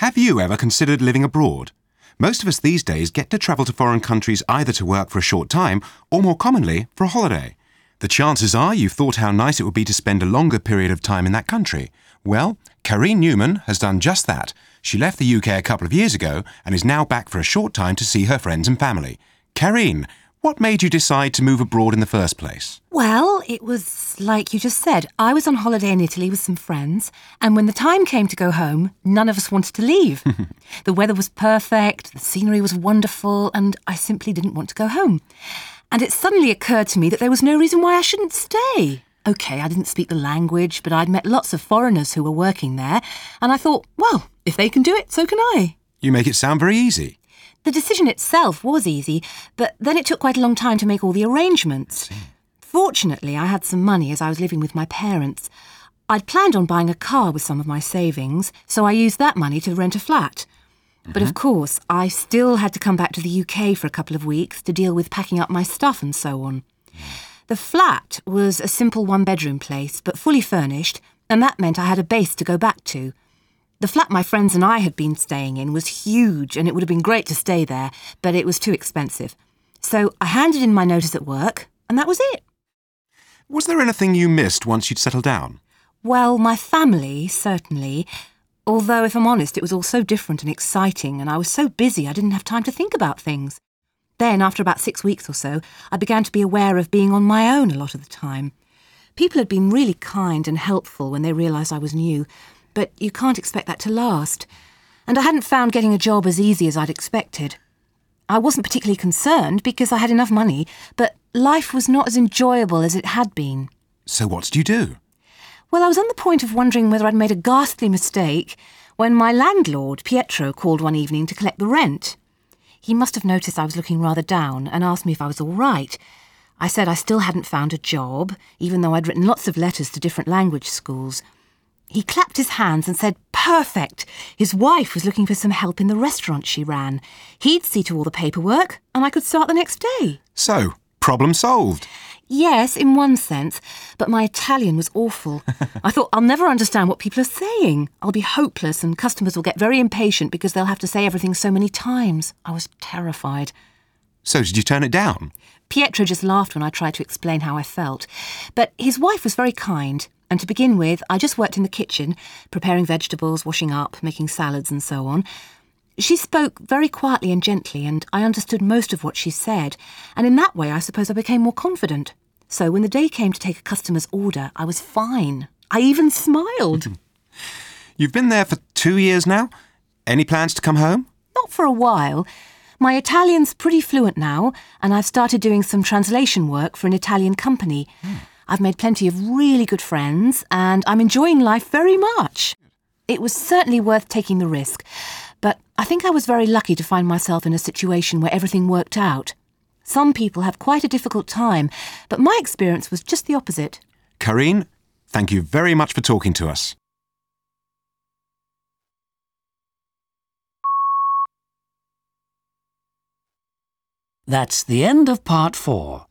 Have you ever considered living abroad? Most of us these days get to travel to foreign countries either to work for a short time or, more commonly, for a holiday. The chances are you've thought how nice it would be to spend a longer period of time in that country. Well, Karine Newman has done just that. She left the UK a couple of years ago and is now back for a short time to see her friends and family. Karine, what made you decide to move abroad in the first place? Well, it was like you just said. I was on holiday in Italy with some friends, and when the time came to go home, none of us wanted to leave. The weather was perfect, the scenery was wonderful, and I simply didn't want to go home. And it suddenly occurred to me that there was no reason why I shouldn't stay. OK, I didn't speak the language, but I'd met lots of foreigners who were working there, and I thought, well, if they can do it, so can I. You make it sound very easy. The decision itself was easy, but then it took quite a long time to make all the arrangements. Fortunately, I had some money as I was living with my parents. I'd planned on buying a car with some of my savings, so I used that money to rent a flat. But of course, I still had to come back to the UK for a couple of weeks to deal with packing up my stuff and so on. The flat was a simple one-bedroom place, but fully furnished, and that meant I had a base to go back to. The flat my friends and I had been staying in was huge, and it would have been great to stay there, but it was too expensive. So I handed in my notice at work, and that was it. Was there anything you missed once you'd settled down? Well, my family, certainly. Although, if I'm honest, it was all so different and exciting, and I was so busy I didn't have time to think about things. Then, after about 6 weeks or so, I began to be aware of being on my own a lot of the time. People had been really kind and helpful when they realised I was new, but you can't expect that to last. And I hadn't found getting a job as easy as I'd expected. I wasn't particularly concerned because I had enough money, but life was not as enjoyable as it had been. So what did you do? Well, I was on the point of wondering whether I'd made a ghastly mistake when my landlord, Pietro, called one evening to collect the rent. He must have noticed I was looking rather down and asked me if I was all right. I said I still hadn't found a job, even though I'd written lots of letters to different language schools. He clapped his hands and said, perfect! His wife was looking for some help in the restaurant she ran. He'd see to all the paperwork, and I could start the next day. So, problem solved. Yes, in one sense, but my Italian was awful. I thought, I'll never understand what people are saying. I'll be hopeless, and customers will get very impatient because they'll have to say everything so many times. I was terrified. So did you turn it down? Pietro just laughed when I tried to explain how I felt. But his wife was very kind. And to begin with, I just worked in the kitchen, preparing vegetables, washing up, making salads and so on. She spoke very quietly and gently, and I understood most of what she said. And in that way, I suppose I became more confident. So when the day came to take a customer's order, I was fine. I even smiled. You've been there for 2 years now? Any plans to come home? Not for a while. My Italian's pretty fluent now, and I've started doing some translation work for an Italian company. I've made plenty of really good friends, and I'm enjoying life very much. It was certainly worth taking the risk, but I think I was very lucky to find myself in a situation where everything worked out. Some people have quite a difficult time, but my experience was just the opposite. Karine, thank you very much for talking to us. That's the end of part 4.